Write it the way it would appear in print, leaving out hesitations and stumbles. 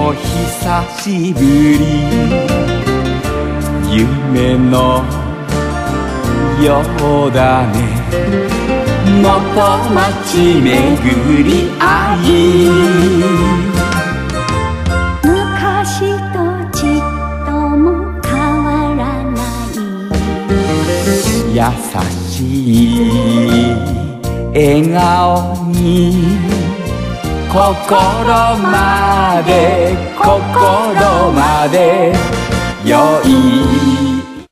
お久しぶり、夢のようだね。元町巡り合い、 昔とちっとも変わらない。 優しい笑顔に心まで良い